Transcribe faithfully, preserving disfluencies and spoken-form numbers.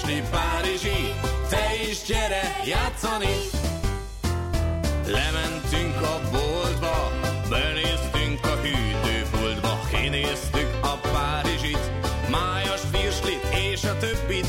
virsli párizsi, te is gyere játszani. Lementünk a boltba, benéztünk a hűtőpultba, kinéztük a párizsit, májas virslit és a többit.